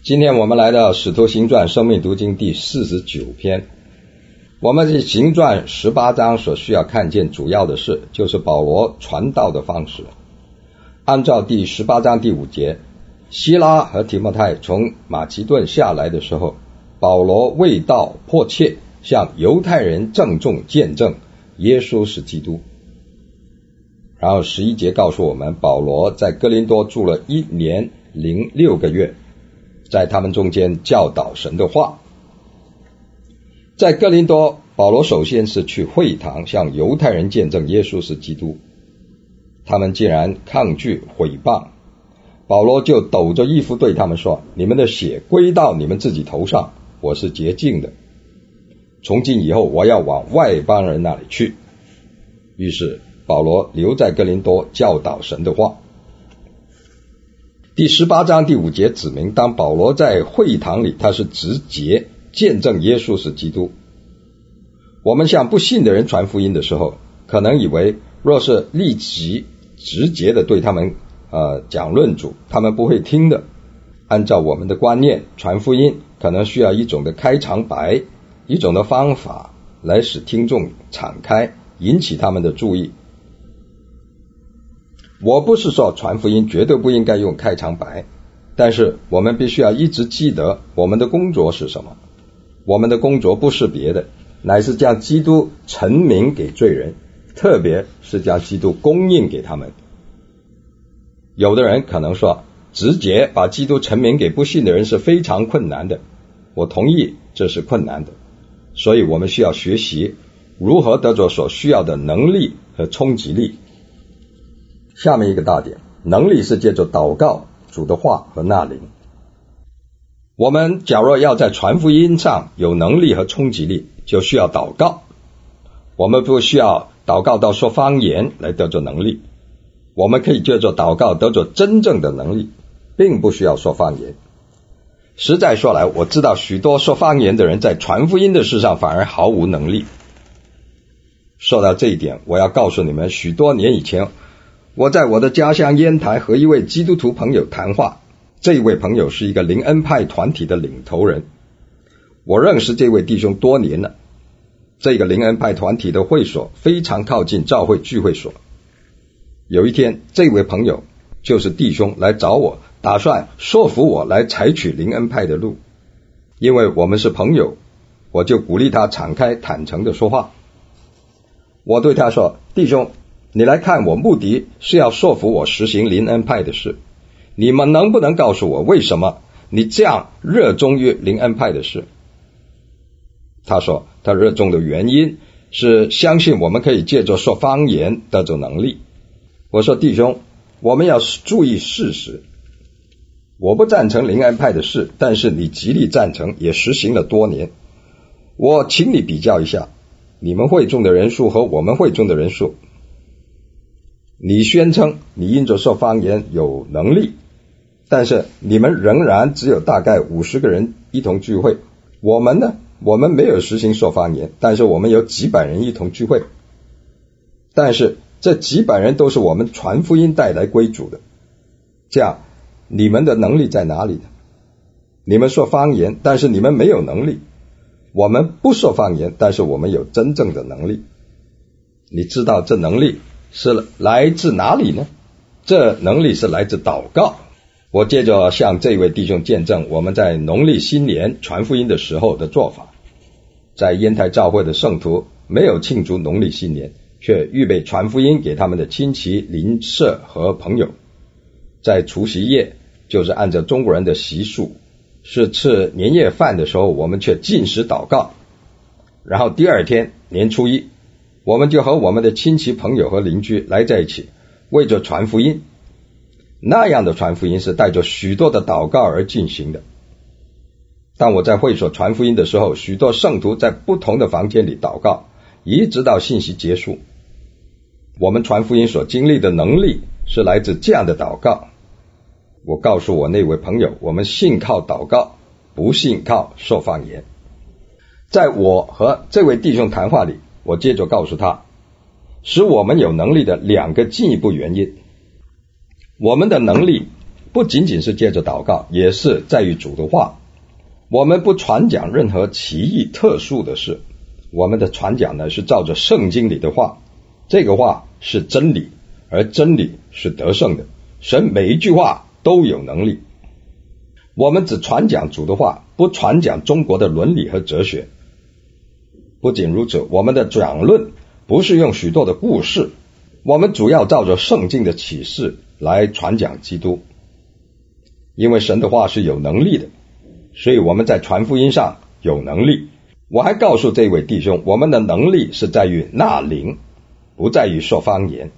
今天我们来到使徒行传生命读经第49篇。我们在行传18章所需要看见主要的事，就是保罗传道的方式。按照第18章第5节，希拉和提摩太从马其顿下来的时候，保罗为道迫切向犹太人郑重见证耶稣是基督。然后11节告诉我们，保罗在哥林多住了1年06个月，在他们中间教导神的话。在哥林多，保罗首先是去会堂向犹太人见证耶稣是基督，他们竟然抗拒毁谤，保罗就抖着衣服对他们说，你们的血归到你们自己头上，我是洁净的，从今以后我要往外邦人那里去。于是保罗留在哥林多教导神的话。第18章第5节指明，当保罗在会堂里，他是直接见证耶稣是基督。我们向不信的人传福音的时候，可能以为若是立即直接的对他们讲论主，他们不会听的。按照我们的观念，传福音可能需要一种的开场白，一种的方法来使听众敞开，引起他们的注意。我不是说传福音绝对不应该用开场白，但是我们必须要一直记得我们的工作是什么。我们的工作不是别的，乃是将基督陈明给罪人，特别是将基督供应给他们。有的人可能说，直接把基督陈明给不信的人是非常困难的。我同意这是困难的，所以我们需要学习如何得着所需要的能力和冲击力。下面一个大点，能力是借着祷告、主的话和纳灵。我们假若要在传福音上有能力和冲击力，就需要祷告。我们不需要祷告到说方言来得着能力，我们可以借着祷告得着真正的能力，并不需要说方言。实在说来，我知道许多说方言的人在传福音的事上反而毫无能力。说到这一点，我要告诉你们，许多年以前，我在我的家乡烟台和一位基督徒朋友谈话，这一位朋友是一个灵恩派团体的领头人。我认识这位弟兄多年了，这个灵恩派团体的会所非常靠近教会聚会所。有一天，这位朋友就是弟兄来找我，打算说服我来采取灵恩派的路。因为我们是朋友，我就鼓励他敞开坦诚的说话。我对他说，弟兄，你来看，我目的是要说服我实行灵恩派的事，你们能不能告诉我为什么你这样热衷于灵恩派的事？他说他热衷的原因是相信我们可以借着说方言得着能力。我说，弟兄，我们要注意事实，我不赞成灵恩派的事，但是你极力赞成，也实行了多年。我请你比较一下你们会众的人数和我们会众的人数。你宣称你因着说方言有能力，但是你们仍然只有大概50个人一同聚会。我们呢，我们没有实行说方言，但是我们有几百人一同聚会，但是这几百人都是我们传福音带来归主的。这样你们的能力在哪里呢？你们说方言，但是你们没有能力。我们不说方言，但是我们有真正的能力。你知道这能力是来自哪里呢？这能力是来自祷告。我接着向这位弟兄见证我们在农历新年传福音的时候的做法。在烟台教会的圣徒没有庆祝农历新年，却预备传福音给他们的亲戚、邻舍和朋友。在除夕夜，就是按照中国人的习俗，是吃年夜饭的时候，我们却禁食祷告。然后第二天年初一，我们就和我们的亲戚朋友和邻居来在一起，为着传福音。那样的传福音是带着许多的祷告而进行的。当我在会所传福音的时候，许多圣徒在不同的房间里祷告，一直到信息结束。我们传福音所经历的能力是来自这样的祷告。我告诉我那位朋友，我们信靠祷告，不信靠说方言。在我和这位弟兄谈话里，我接着告诉他，使我们有能力的2个进一步原因。我们的能力不仅仅是借着祷告，也是在于主的话。我们不传讲任何奇异特殊的事，我们的传讲呢是照着圣经里的话，这个话是真理，而真理是得胜的，神每一句话都有能力。我们只传讲主的话，不传讲中国的伦理和哲学。不仅如此，我们的讲论不是用许多的故事，我们主要照着圣经的启示来传讲基督。因为神的话是有能力的，所以我们在传福音上有能力。我还告诉这位弟兄，我们的能力是在于纳灵，不在于说方言。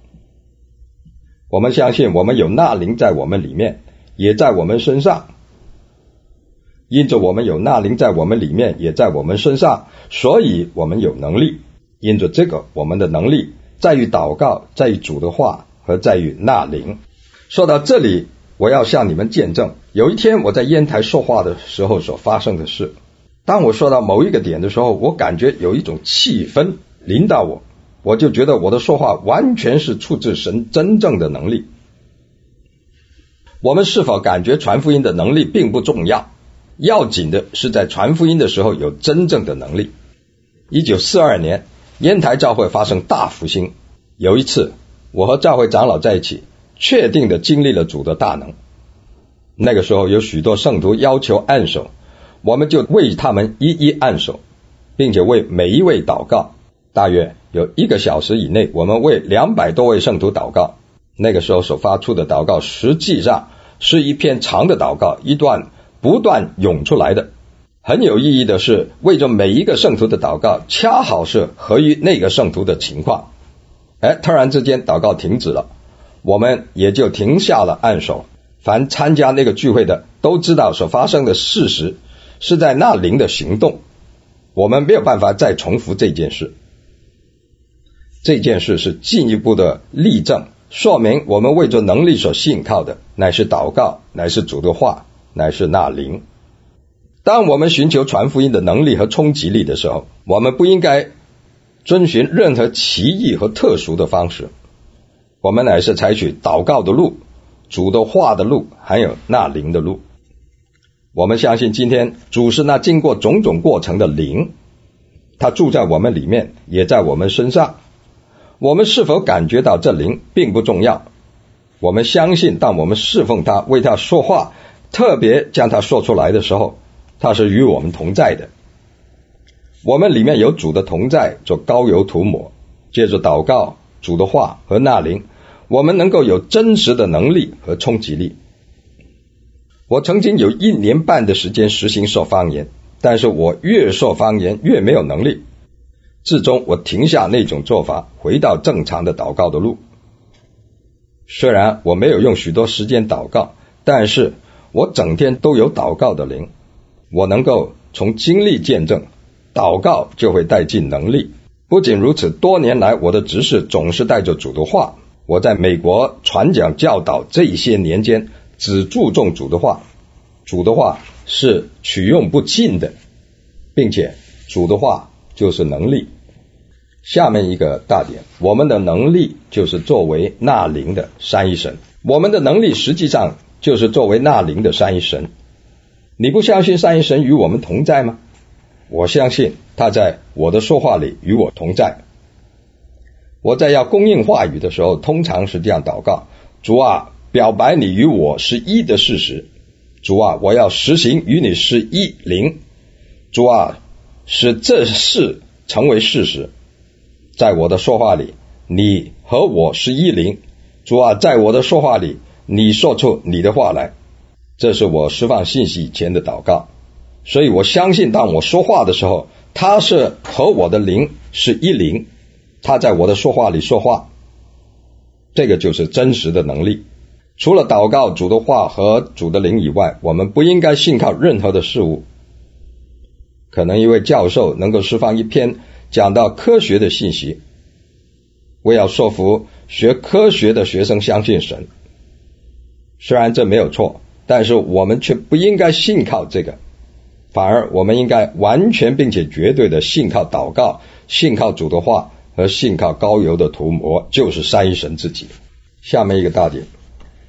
我们相信我们有纳灵在我们里面，也在我们身上。因着我们有纳灵在我们里面，也在我们身上，所以我们有能力。因着这个，我们的能力在于祷告，在于主的话和在于纳灵。说到这里，我要向你们见证，有一天我在烟台说话的时候所发生的事。当我说到某一个点的时候，我感觉有一种气氛临到我，我就觉得我的说话完全是出自神真正的能力。我们是否感觉传福音的能力并不重要，要紧的是在传福音的时候有真正的能力。1942年烟台教会发生大复兴，有一次我和教会长老在一起，确定的经历了主的大能。那个时候有许多圣徒要求按手，我们就为他们一一按手，并且为每一位祷告。大约有1个小时以内，我们为200多位圣徒祷告。那个时候所发出的祷告实际上是一篇长的祷告，一段不断涌出来的。很有意义的是，为着每一个圣徒的祷告恰好是合于那个圣徒的情况。突然之间祷告停止了，我们也就停下了按手。凡参加那个聚会的都知道所发生的事实是在那灵的行动，我们没有办法再重复这件事。这件事是进一步的例证，说明我们为着能力所信靠的乃是祷告，乃是主的话，乃是那灵。当我们寻求传福音的能力和冲击力的时候，我们不应该遵循任何奇异和特殊的方式，我们乃是采取祷告的路，主的话的路，还有那灵的路。我们相信今天主是那经过种种过程的灵，他住在我们里面，也在我们身上。我们是否感觉到这灵并不重要，我们相信当我们侍奉他，为他说话，特别将他说出来的时候，他是与我们同在的。我们里面有主的同在做膏油涂抹，借着祷告，主的话和那灵，我们能够有真实的能力和冲击力。我曾经有1年半的时间实行说方言，但是我越说方言越没有能力，至终我停下那种做法，回到正常的祷告的路。虽然我没有用许多时间祷告，但是我整天都有祷告的灵。我能够从经历见证，祷告就会带进能力。不仅如此，多年来我的执事总是带着主的话。我在美国传讲教导这些年间，只注重主的话。主的话是取用不尽的，并且主的话就是能力。下面一个大点，我们的能力就是作为那灵的三一神。我们的能力实际上就是作为那灵的三一神。你不相信三一神与我们同在吗？我相信他在我的说话里与我同在。我在要供应话语的时候，通常是这样祷告：主啊，表白你与我是一的事实。主啊，我要实行与你是一灵。主啊，使这事成为事实。在我的说话里，你和我是一灵。主啊，在我的说话里，你说出你的话来。这是我释放信息以前的祷告。所以我相信当我说话的时候，他是和我的灵是一灵，他在我的说话里说话。这个就是真实的能力。除了祷告主的话和主的灵以外，我们不应该信靠任何的事物。可能一位教授能够释放一篇讲到科学的信息，为要说服学科学的学生相信神。虽然这没有错，但是我们却不应该信靠这个，反而我们应该完全并且绝对的信靠祷告，信靠主的话和信靠膏油的涂抹，就是三一神自己。下面一个大点，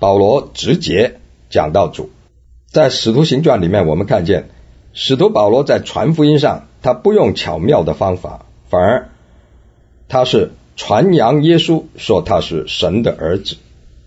保罗直接讲到主。在使徒行传里面，我们看见使徒保罗在传福音上，他不用巧妙的方法，反而他是传扬耶稣，说他是神的儿子。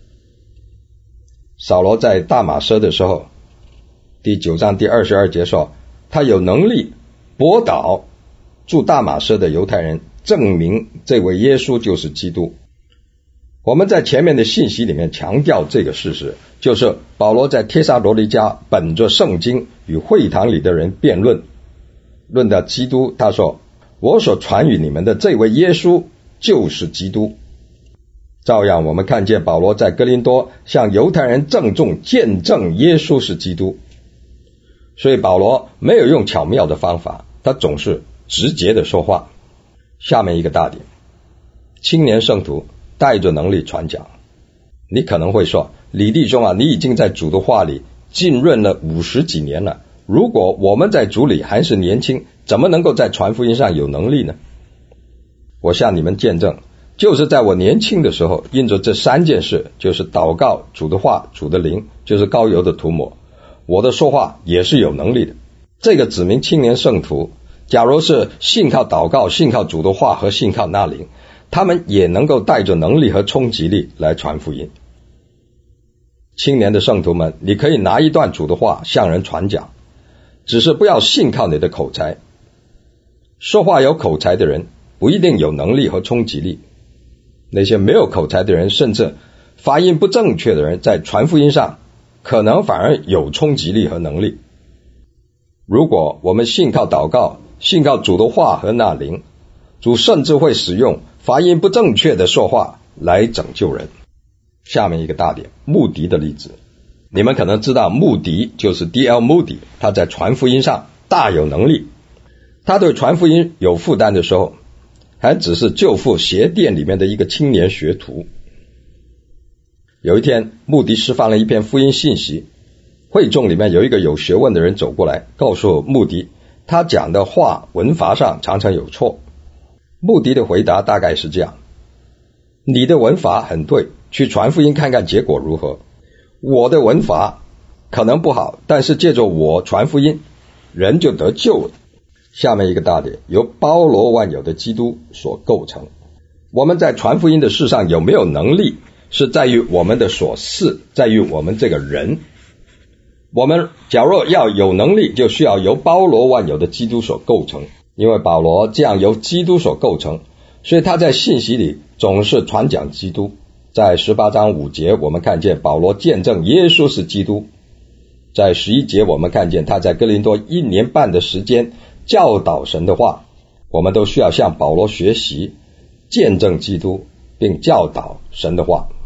扫罗在大马色的时候，第9章第22节说，他有能力驳倒住大马色的犹太人，证明这位耶稣就是基督。我们在前面的信息里面强调这个事实，就是保罗在帖撒罗尼迦本着圣经与会堂里的人辩论，论到基督，他说，我所传与你们的这位耶稣就是基督。照样我们看见保罗在哥林多向犹太人郑重见证耶稣是基督。所以保罗没有用巧妙的方法，他总是直接的说话。下面一个大点，青年圣徒带着能力传讲。你可能会说，李弟兄啊，你已经在主的话里浸润了50几年了，如果我们在主里还是年轻，怎么能够在传福音上有能力呢？我向你们见证，就是在我年轻的时候，因着这3件事，就是祷告、主的话、主的灵，就是膏油的涂抹，我的说话也是有能力的。这个指明青年圣徒，假如是信靠祷告、信靠主的话和信靠那灵，他们也能够带着能力和冲击力来传福音。青年的圣徒们，你可以拿一段主的话向人传讲，只是不要信靠你的口才。说话有口才的人不一定有能力和冲击力，那些没有口才的人，甚至发音不正确的人，在传福音上可能反而有冲击力和能力。如果我们信靠祷告，信靠主的话和那灵，主甚至会使用发音不正确的说话来拯救人。下面一个大点，穆迪的例子。你们可能知道穆迪就是 D.L. Moody， 他在传福音上大有能力。他对传福音有负担的时候，还只是旧妇鞋店里面的一个青年学徒。有一天，穆迪释放了一篇福音信息，会众里面有一个有学问的人走过来，告诉穆迪，他讲的话文法上常常有错。穆迪的回答大概是这样，你的文法很对，去传福音看看结果如何。我的文法可能不好，但是借着我传福音，人就得救了。下面一个大点，由包罗万有的基督所构成。我们在传福音的事上有没有能力，是在于我们的所事，在于我们这个人。我们假若要有能力，就需要由包罗万有的基督所构成。因为保罗这样由基督所构成，所以他在信息里总是传讲基督。在18章5节，我们看见保罗见证耶稣是基督。在11节，我们看见他在哥林多1年半的时间教导神的话。我们都需要向保罗学习，见证基督并教导神的话。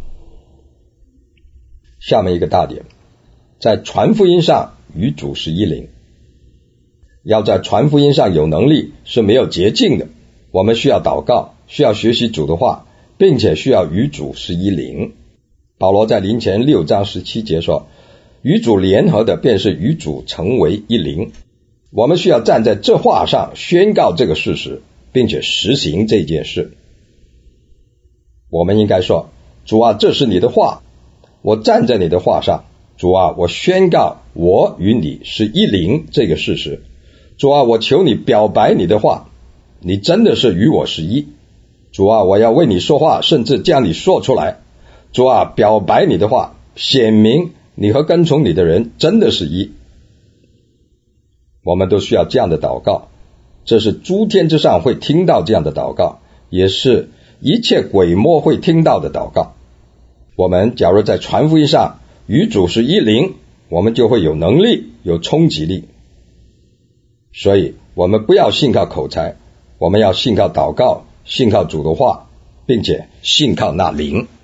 下面一个大点，在传福音上与主是一灵。要在传福音上有能力是没有捷径的，我们需要祷告，需要学习主的话，并且需要与主是一灵。保罗在林前6章17节说，与主联合的便是与主成为一灵。我们需要站在这话上宣告这个事实，并且实行这件事。我们应该说，主啊，这是你的话，我站在你的话上。主啊，我宣告我与你是一灵这个事实。主啊，我求你表白你的话，你真的是与我是一。主啊，我要为你说话，甚至将你说出来。主啊，表白你的话，显明你和跟从你的人真的是一。我们都需要这样的祷告，这是诸天之上会听到这样的祷告，也是一切鬼魔会听到的祷告。我们假如在传福音上与主是一灵，我们就会有能力，有冲击力。所以我们不要信靠口才，我们要信靠祷告，信靠主的话，并且信靠那灵。